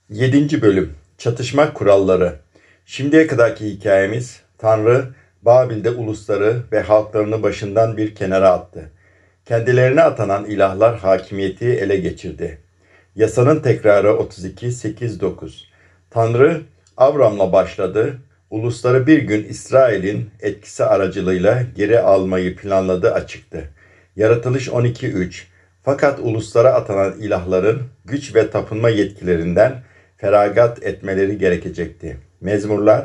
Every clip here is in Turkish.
Yedinci Bölüm Çatışma Kuralları. Şimdiye kadarki hikayemiz, Tanrı, Babil'de ulusları ve halklarını başından bir kenara attı. Kendilerine atanan ilahlar hakimiyeti ele geçirdi. Yasanın tekrarı 32:8-9. Tanrı, Avram'la başladı, ulusları bir gün İsrail'in etkisi aracılığıyla geri almayı planladığı açıktı. Yaratılış 12:3. Fakat uluslara atanan ilahların güç ve tapınma yetkilerinden feragat etmeleri gerekecekti. Mezmurlar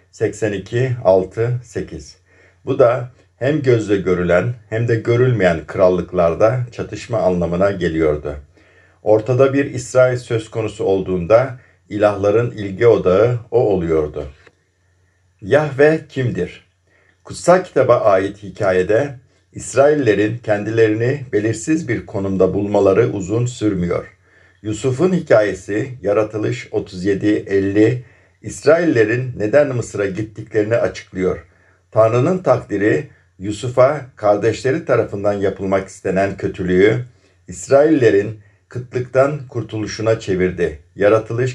82:6-8. Bu da hem gözle görülen hem de görülmeyen krallıklarda çatışma anlamına geliyordu. Ortada bir İsrail söz konusu olduğunda ilahların ilgi odağı o oluyordu. Yahve kimdir? Kutsal kitaba ait hikayede İsraillerin kendilerini belirsiz bir konumda bulmaları uzun sürmüyor. Yusuf'un hikayesi Yaratılış 37:50 İsraillerin neden Mısır'a gittiklerini açıklıyor. Tanrı'nın takdiri Yusuf'a kardeşleri tarafından yapılmak istenen kötülüğü İsraillerin kıtlıktan kurtuluşuna çevirdi. Yaratılış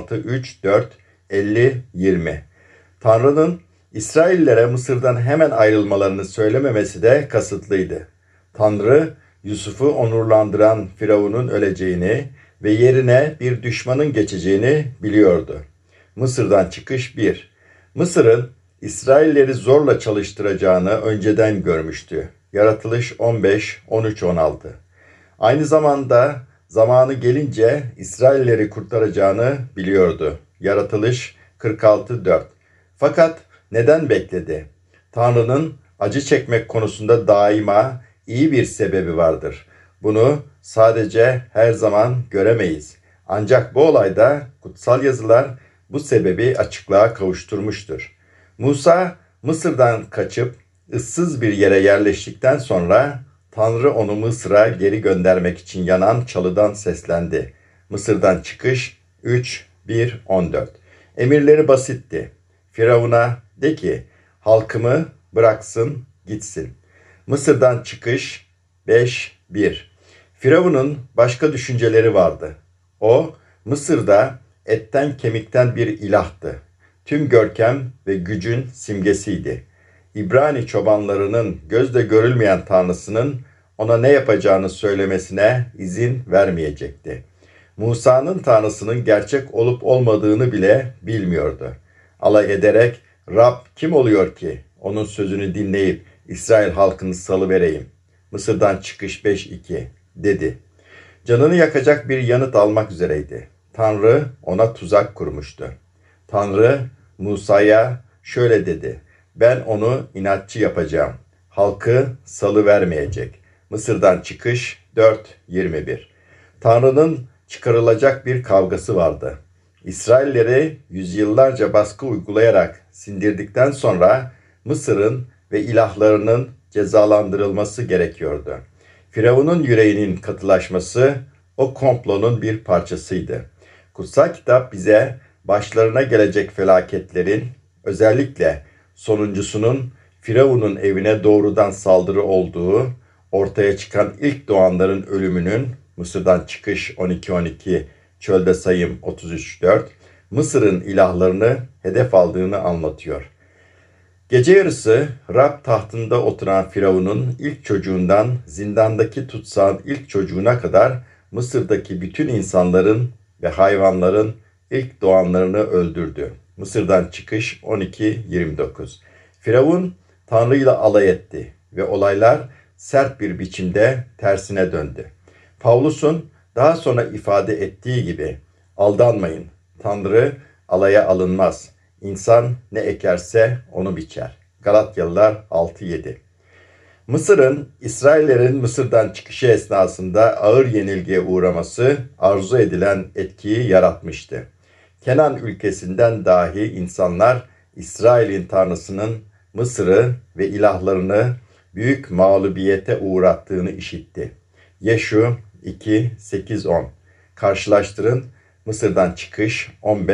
46:3-4, 50-20. Tanrı'nın İsraillere Mısır'dan hemen ayrılmalarını söylememesi de kasıtlıydı. Tanrı, Yusuf'u onurlandıran Firavun'un öleceğini ve yerine bir düşmanın geçeceğini biliyordu. Mısır'dan çıkış 1. Mısır'ın İsrailleri zorla çalıştıracağını önceden görmüştü. Yaratılış 15:13-16. Aynı zamanda zamanı gelince İsrailleri kurtaracağını biliyordu. Yaratılış 46:4. Fakat neden bekledi? Tanrı'nın acı çekmek konusunda daima iyi bir sebebi vardır. Bunu sadece her zaman göremeyiz. Ancak bu olayda kutsal yazılar bu sebebi açıklığa kavuşturmuştur. Musa Mısır'dan kaçıp ıssız bir yere yerleştikten sonra Tanrı onu Mısır'a geri göndermek için yanan çalıdan seslendi. Mısır'dan çıkış 3:1-14. Emirleri basitti. Firavun'a de ki halkımı bıraksın gitsin. Mısır'dan çıkış 5:1. Firavun'un başka düşünceleri vardı. O Mısır'da etten kemikten bir ilahtı. Tüm görkem ve gücün simgesiydi. İbrani çobanlarının gözle görülmeyen tanrısının ona ne yapacağını söylemesine izin vermeyecekti. Musa'nın tanrısının gerçek olup olmadığını bile bilmiyordu. Alay ederek Rab kim oluyor ki onun sözünü dinleyip İsrail halkını salıvereyim. Mısır'dan çıkış 5:2 dedi. Canını yakacak bir yanıt almak üzereydi. Tanrı ona tuzak kurmuştu. Tanrı Musa'ya şöyle dedi. Ben onu inatçı yapacağım. Halkı salıvermeyecek. Mısır'dan çıkış 4:21. Tanrı'nın çıkarılacak bir kavgası vardı. İsrailleri yüzyıllarca baskı uygulayarak sindirdikten sonra Mısır'ın ve ilahlarının cezalandırılması gerekiyordu. Firavun'un yüreğinin katılaşması o komplonun bir parçasıydı. Kutsal kitap bize başlarına gelecek felaketlerin, özellikle sonuncusunun Firavun'un evine doğrudan saldırı olduğu, ortaya çıkan ilk doğanların ölümünün, Mısır'dan çıkış 12:12, çölde sayım 33:4, Mısır'ın ilahlarını hedef aldığını anlatıyor. Gece yarısı Rab tahtında oturan Firavun'un ilk çocuğundan zindandaki tutsağın ilk çocuğuna kadar Mısır'daki bütün insanların ve hayvanların ilk doğanlarını öldürdü. Mısır'dan çıkış 12:29. Firavun Tanrı'yla alay etti ve olaylar sert bir biçimde tersine döndü. Pavlus'un daha sonra ifade ettiği gibi aldanmayın. Tanrı alaya alınmaz. İnsan ne ekerse onu biçer. Galatyalılar 6:7. Mısır'ın, İsraillerin Mısır'dan çıkışı esnasında ağır yenilgiye uğraması arzu edilen etkiyi yaratmıştı. Kenan ülkesinden dahi insanlar İsrail'in tanrısının Mısır'ı ve ilahlarını büyük mağlubiyete uğrattığını işitti. Yeşu 2:8-10. Karşılaştırın. Mısır'dan çıkış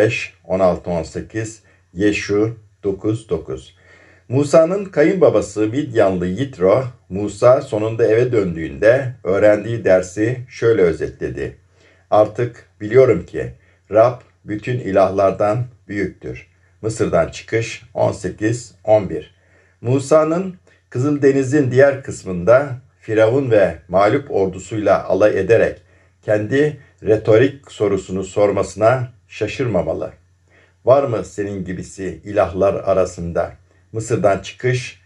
15:16-18, Yeşu 9:9. Musa'nın kayınbabası Midyanlı Yitro, Musa sonunda eve döndüğünde öğrendiği dersi şöyle özetledi. Artık biliyorum ki Rab bütün ilahlardan büyüktür. Mısır'dan çıkış 18-11. Musa'nın Kızıldeniz'in diğer kısmında Firavun ve mağlup ordusuyla alay ederek kendi retorik sorusunu sormasına şaşırmamalı. Var mı senin gibisi ilahlar arasında? Mısır'dan çıkış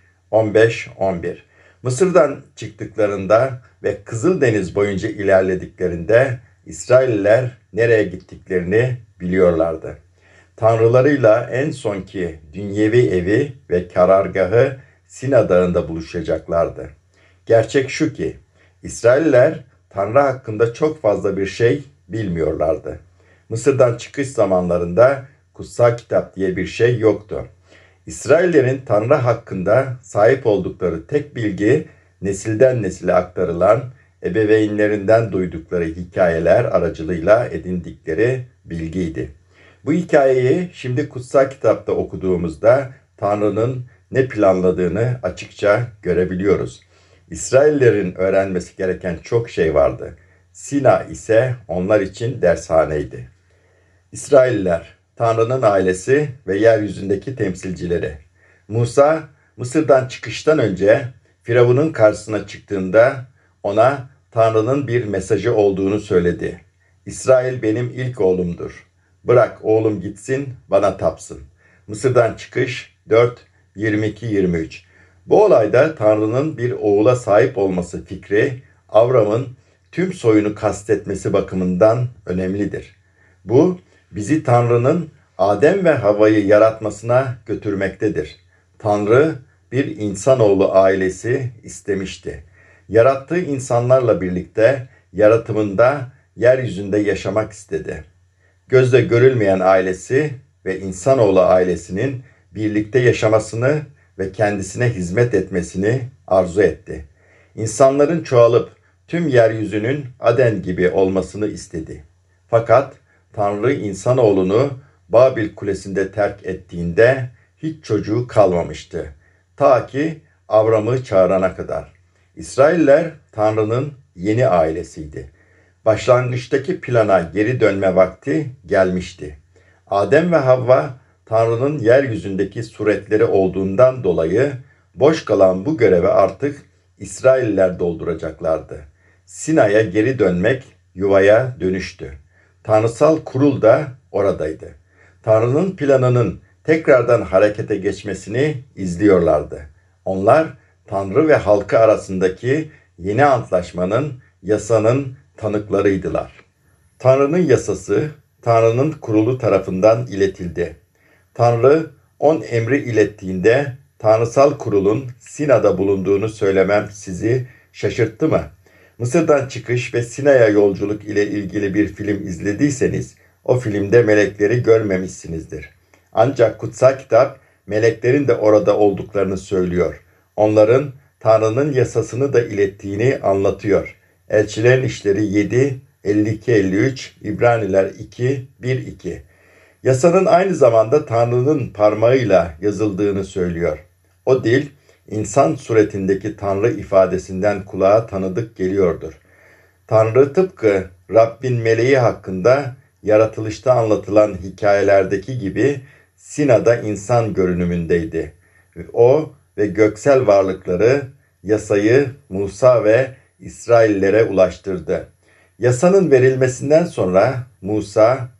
15-11. Mısır'dan çıktıklarında ve Kızıldeniz boyunca ilerlediklerinde İsrailliler nereye gittiklerini biliyorlardı. Tanrılarıyla en sonki dünyevi evi ve karargahı Sina Dağı'nda buluşacaklardı. Gerçek şu ki İsrailliler Tanrı hakkında çok fazla bir şey bilmiyorlardı. Mısır'dan çıkış zamanlarında kutsal kitap diye bir şey yoktu. İsraillerin Tanrı hakkında sahip oldukları tek bilgi nesilden nesile aktarılan ebeveynlerinden duydukları hikayeler aracılığıyla edindikleri bilgiydi. Bu hikayeyi şimdi kutsal kitapta okuduğumuzda Tanrı'nın ne planladığını açıkça görebiliyoruz. İsraillerin öğrenmesi gereken çok şey vardı. Sina ise onlar için dershaneydi. İsrailler, Tanrı'nın ailesi ve yeryüzündeki temsilcileri. Musa, Mısır'dan çıkıştan önce Firavun'un karşısına çıktığında ona Tanrı'nın bir mesajı olduğunu söyledi. İsrail benim ilk oğlumdur. Bırak oğlum gitsin, bana tapsın. Mısır'dan çıkış 4, 22-23. Bu olayda Tanrı'nın bir oğula sahip olması fikri, Avram'ın tüm soyunu kastetmesi bakımından önemlidir. Bu, bizi Tanrı'nın Adem ve Havva'yı yaratmasına götürmektedir. Tanrı bir insanoğlu ailesi istemişti. Yarattığı insanlarla birlikte yaratımında yeryüzünde yaşamak istedi. Gözle görülmeyen ailesi ve insanoğlu ailesinin birlikte yaşamasını ve kendisine hizmet etmesini arzu etti. İnsanların çoğalıp tüm yeryüzünün Aden gibi olmasını istedi. Fakat Tanrı insanoğlunu Babil Kulesi'nde terk ettiğinde hiç çocuğu kalmamıştı. Ta ki Avram'ı çağırana kadar. İsrailler Tanrı'nın yeni ailesiydi. Başlangıçtaki plana geri dönme vakti gelmişti. Adem ve Havva Tanrı'nın yeryüzündeki suretleri olduğundan dolayı boş kalan bu görevi artık İsrailliler dolduracaklardı. Sina'ya geri dönmek yuvaya dönüştü. Tanrısal kurul da oradaydı. Tanrı'nın planının tekrardan harekete geçmesini izliyorlardı. Onlar Tanrı ve halkı arasındaki yeni antlaşmanın, yasanın tanıklarıydılar. Tanrı'nın yasası, Tanrı'nın kurulu tarafından iletildi. Tanrı 10 emri ilettiğinde tanrısal kurulun Sina'da bulunduğunu söylemem sizi şaşırttı mı? Mısır'dan çıkış ve Sina'ya yolculuk ile ilgili bir film izlediyseniz o filmde melekleri görmemişsinizdir. Ancak kutsal kitap meleklerin de orada olduklarını söylüyor. Onların Tanrı'nın yasasını da ilettiğini anlatıyor. Elçilerin İşleri 7, 52-53, İbraniler 2, 1-2. Yasanın aynı zamanda Tanrı'nın parmağıyla yazıldığını söylüyor. O dil, insan suretindeki Tanrı ifadesinden kulağa tanıdık geliyordur. Tanrı tıpkı Rabbin meleği hakkında yaratılışta anlatılan hikayelerdeki gibi Sina'da insan görünümündeydi. O ve göksel varlıkları yasayı Musa ve İsraillere ulaştırdı. Yasanın verilmesinden sonra Musa,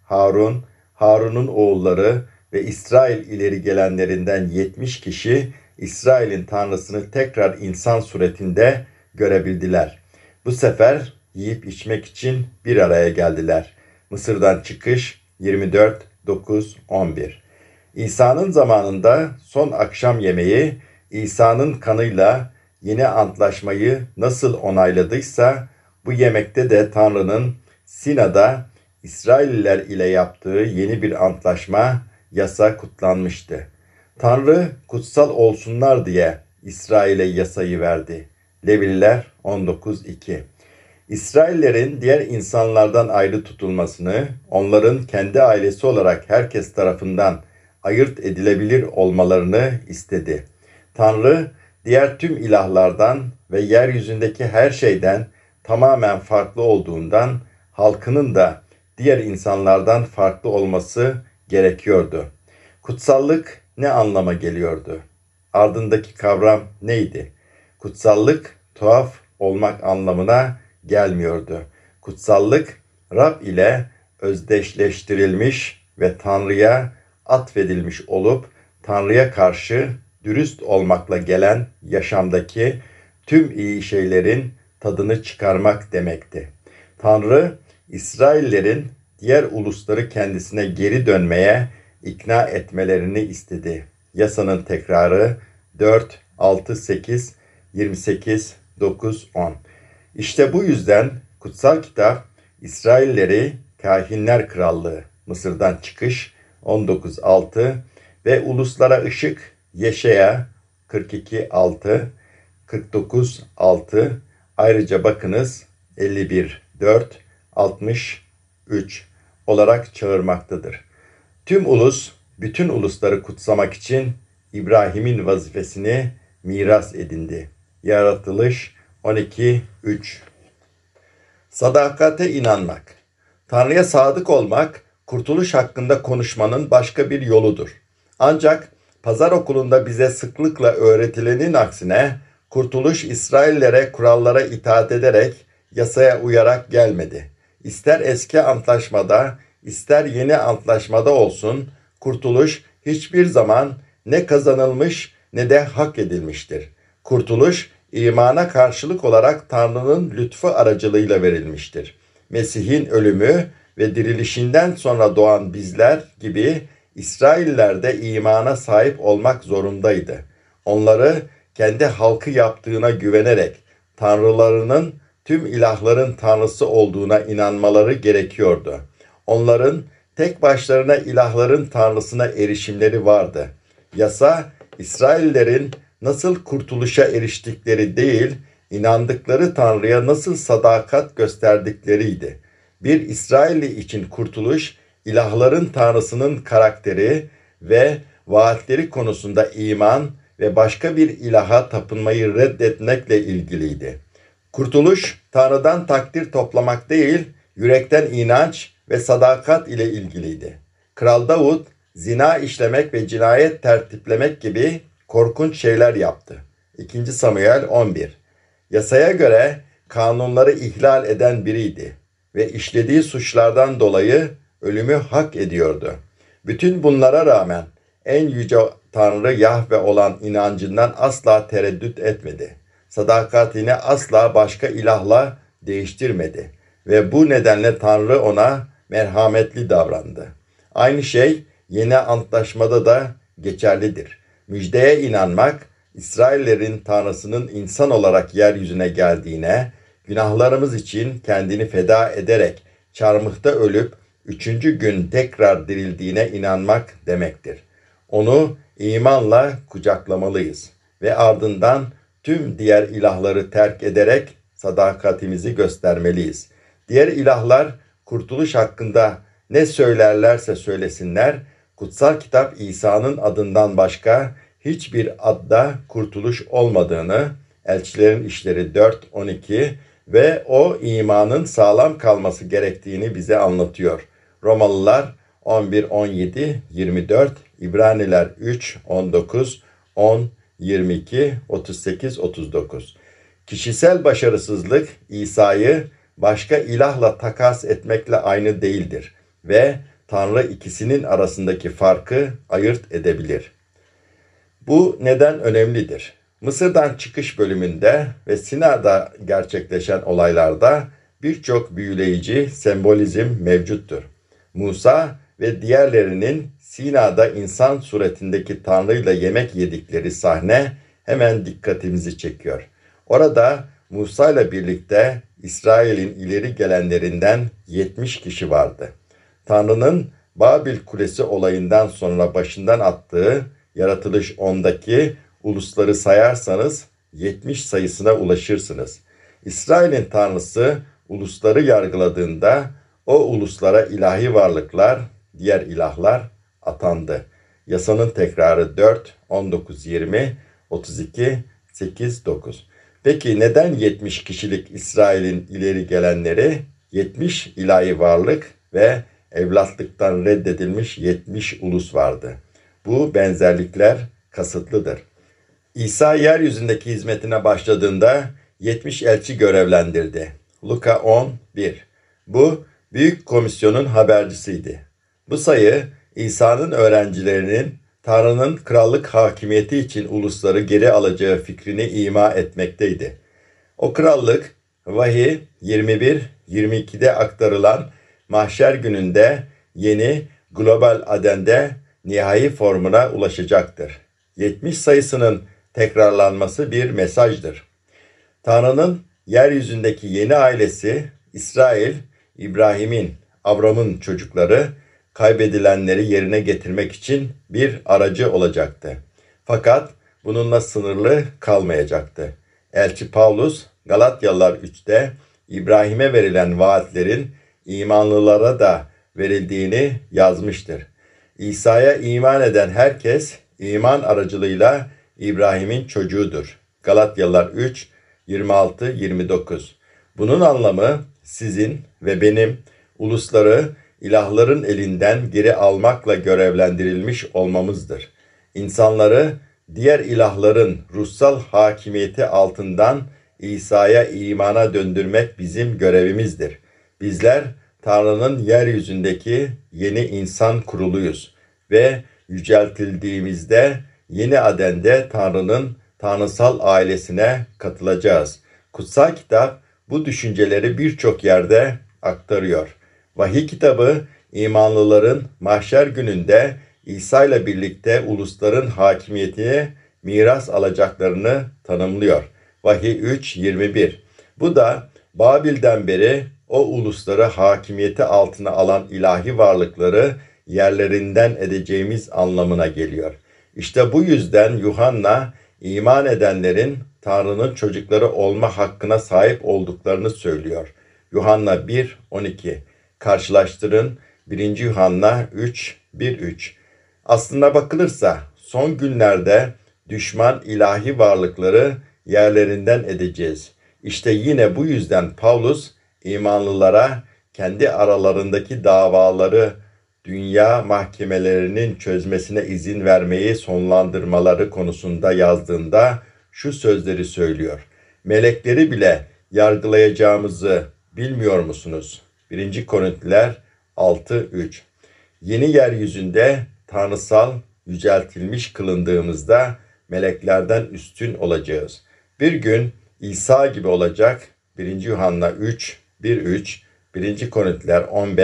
Harun'un oğulları ve İsrail ileri gelenlerinden 70 kişi İsrail'in Tanrısını tekrar insan suretinde görebildiler. Bu sefer yiyip içmek için bir araya geldiler. Mısır'dan çıkış 24, 9, 11. İsa'nın zamanında son akşam yemeği İsa'nın kanıyla yeni antlaşmayı nasıl onayladıysa bu yemekte de Tanrı'nın Sina'da İsrailliler ile yaptığı yeni bir antlaşma, yasa kutlanmıştı. Tanrı kutsal olsunlar diye İsrail'e yasayı verdi. Levililer 19:2. İsraillerin diğer insanlardan ayrı tutulmasını, onların kendi ailesi olarak herkes tarafından ayırt edilebilir olmalarını istedi. Tanrı diğer tüm ilahlardan ve yeryüzündeki her şeyden tamamen farklı olduğundan halkının da diğer insanlardan farklı olması gerekiyordu. Kutsallık ne anlama geliyordu? Ardındaki kavram neydi? Kutsallık tuhaf olmak anlamına gelmiyordu. Kutsallık Rab ile özdeşleştirilmiş ve Tanrı'ya atfedilmiş olup Tanrı'ya karşı dürüst olmakla gelen yaşamdaki tüm iyi şeylerin tadını çıkarmak demekti. Tanrı, İsraillerin diğer ulusları kendisine geri dönmeye ikna etmelerini istedi. Yasanın tekrarı 4, 6, 8, 28, 9, 10. İşte bu yüzden kutsal kitap İsrailleri Kahinler Krallığı, Mısır'dan çıkış 19.6 ve Uluslara Işık Yeşaya 42.6, 49.6, ayrıca bakınız 51.4, 63 olarak çağırmaktadır. Tüm ulus, bütün ulusları kutsamak için İbrahim'in vazifesini miras edindi. Yaratılış 12.3. Sadakate inanmak. Tanrı'ya sadık olmak, kurtuluş hakkında konuşmanın başka bir yoludur. Ancak pazar okulunda bize sıklıkla öğretilenin aksine, kurtuluş İsraillere kurallara itaat ederek, yasaya uyarak gelmedi. İster eski antlaşmada, ister yeni antlaşmada olsun, kurtuluş hiçbir zaman ne kazanılmış ne de hak edilmiştir. Kurtuluş, imana karşılık olarak Tanrı'nın lütfu aracılığıyla verilmiştir. Mesih'in ölümü ve dirilişinden sonra doğan bizler gibi İsrailler de imana sahip olmak zorundaydı. Onları kendi halkı yaptığına güvenerek tanrılarının tüm ilahların tanrısı olduğuna inanmaları gerekiyordu. Onların tek başlarına ilahların tanrısına erişimleri vardı. Yasa, İsraillerin nasıl kurtuluşa eriştikleri değil, inandıkları Tanrı'ya nasıl sadakat gösterdikleriydi. Bir İsrailli için kurtuluş, ilahların Tanrısının karakteri ve vaatleri konusunda iman ve başka bir ilaha tapınmayı reddetmekle ilgiliydi. Kurtuluş, Tanrı'dan takdir toplamak değil, yürekten inanç ve sadakat ile ilgiliydi. Kral Davud, zina işlemek ve cinayet tertiplemek gibi korkunç şeyler yaptı. 2. Samuel 11. Yasaya göre kanunları ihlal eden biriydi ve işlediği suçlardan dolayı ölümü hak ediyordu. Bütün bunlara rağmen en yüce Tanrı Yahve olan inancından asla tereddüt etmedi. Sadakatini asla başka ilahla değiştirmedi ve bu nedenle Tanrı ona merhametli davrandı. Aynı şey yeni antlaşmada da geçerlidir. Müjdeye inanmak, İsraillerin Tanrısının insan olarak yeryüzüne geldiğine, günahlarımız için kendini feda ederek çarmıhta ölüp 3. gün tekrar dirildiğine inanmak demektir. Onu imanla kucaklamalıyız ve ardından tüm diğer ilahları terk ederek sadakatimizi göstermeliyiz. Diğer ilahlar kurtuluş hakkında ne söylerlerse söylesinler, kutsal kitap İsa'nın adından başka hiçbir adda kurtuluş olmadığını, Elçilerin İşleri 4.12 ve o imanın sağlam kalması gerektiğini bize anlatıyor. Romalılar 11.17-24, İbraniler 3.19, 10, 22, 38, 39. Kişisel başarısızlık İsa'yı başka ilahla takas etmekle aynı değildir ve Tanrı ikisinin arasındaki farkı ayırt edebilir. Bu neden önemlidir? Mısır'dan çıkış bölümünde ve Sina'da gerçekleşen olaylarda birçok büyüleyici sembolizm mevcuttur. Musa ve diğerlerinin Sina'da insan suretindeki Tanrı'yla yemek yedikleri sahne hemen dikkatimizi çekiyor. Orada Musa ile birlikte İsrail'in ileri gelenlerinden 70 kişi vardı. Tanrı'nın Babil Kulesi olayından sonra başından attığı Yaratılış 10'daki ulusları sayarsanız 70 sayısına ulaşırsınız. İsrail'in Tanrısı ulusları yargıladığında o uluslara ilahi varlıklar, diğer ilahlar atandı. Yasanın tekrarı 4, 19, 20, 32, 8, 9. Peki neden 70 kişilik İsrail'in ileri gelenleri 70 ilahi varlık ve evlatlıktan reddedilmiş 70 ulus vardı. Bu benzerlikler kasıtlıdır. İsa yeryüzündeki hizmetine başladığında 70 elçi görevlendirdi. Luka 10:1. Bu büyük komisyonun habercisiydi. Bu sayı İsa'nın öğrencilerinin Tanrı'nın krallık hakimiyeti için ulusları geri alacağı fikrini ima etmekteydi. O krallık Vahiy 21-22'de aktarılan mahşer gününde yeni global Aden'de nihai formuna ulaşacaktır. 70 sayısının tekrarlanması bir mesajdır. Tanrı'nın yeryüzündeki yeni ailesi İsrail, İbrahim'in, Avram'ın çocukları kaybedilenleri yerine getirmek için bir aracı olacaktı. Fakat bununla sınırlı kalmayacaktı. Elçi Pavlus Galatyalılar 3'te İbrahim'e verilen vaatlerin imanlılara da verildiğini yazmıştır. İsa'ya iman eden herkes iman aracılığıyla İbrahim'in çocuğudur. Galatyalılar 3:26-29. Bunun anlamı sizin ve benim ulusları ilahların elinden geri almakla görevlendirilmiş olmamızdır. İnsanları diğer ilahların ruhsal hakimiyeti altından İsa'ya imana döndürmek bizim görevimizdir. Bizler Tanrı'nın yeryüzündeki yeni insan kuruluyuz ve yüceltildiğimizde yeni Aden'de Tanrı'nın tanrısal ailesine katılacağız. Kutsal kitap bu düşünceleri birçok yerde aktarıyor. Vahiy kitabı imanlıların mahşer gününde İsa ile birlikte ulusların hakimiyetini miras alacaklarını tanımlıyor. Vahiy 3:21. Bu da Babil'den beri o ulusları hakimiyeti altına alan ilahi varlıkları yerlerinden edeceğimiz anlamına geliyor. İşte bu yüzden Yuhanna iman edenlerin Tanrı'nın çocukları olma hakkına sahip olduklarını söylüyor. Yuhanna 1:12. Karşılaştırın 1. Yuhanna 3:1-3. Aslına bakılırsa son günlerde düşman ilahi varlıkları yerlerinden edeceğiz. İşte yine bu yüzden Pavlus imanlılara kendi aralarındaki davaları dünya mahkemelerinin çözmesine izin vermeyi sonlandırmaları konusunda yazdığında şu sözleri söylüyor. Melekleri bile yargılayacağımızı bilmiyor musunuz? 1. Korintiler 6:3. Yeni yeryüzünde tanrısal yüceltilmiş kılındığımızda meleklerden üstün olacağız. Bir gün İsa gibi olacak. 1. Yuhanna 3:1-3, 1. Korintiler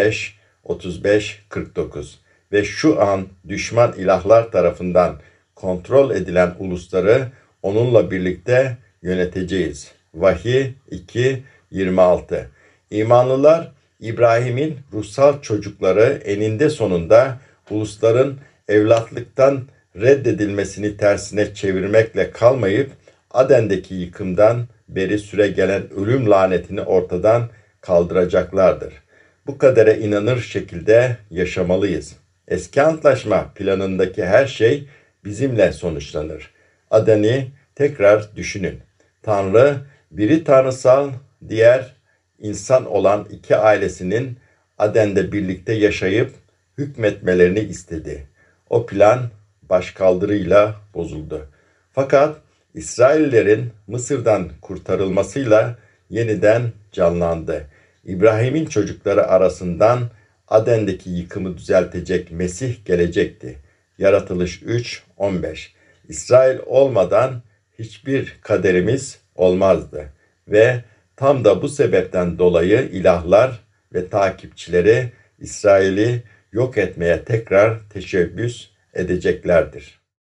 15:35-49. Ve şu an düşman ilahlar tarafından kontrol edilen ulusları onunla birlikte yöneteceğiz. Vahiy 2:26. İmanlılar İbrahim'in ruhsal çocukları eninde sonunda ulusların evlatlıktan reddedilmesini tersine çevirmekle kalmayıp Aden'deki yıkımdan beri süre gelen ölüm lanetini ortadan kaldıracaklardır. Bu kadere inanır şekilde yaşamalıyız. Eski antlaşma planındaki her şey bizimle sonuçlanır. Aden'i tekrar düşünün. Tanrı, biri tanrısal, diğer insan olan iki ailesinin Aden'de birlikte yaşayıp hükmetmelerini istedi. O plan başkaldırıyla bozuldu. Fakat İsraillerin Mısır'dan kurtarılmasıyla yeniden canlandı. İbrahim'in çocukları arasından Aden'deki yıkımı düzeltecek Mesih gelecekti. Yaratılış 3:15. İsrail olmadan hiçbir kaderimiz olmazdı ve tam da bu sebepten dolayı ilahlar ve takipçileri İsrail'i yok etmeye tekrar teşebbüs edeceklerdir.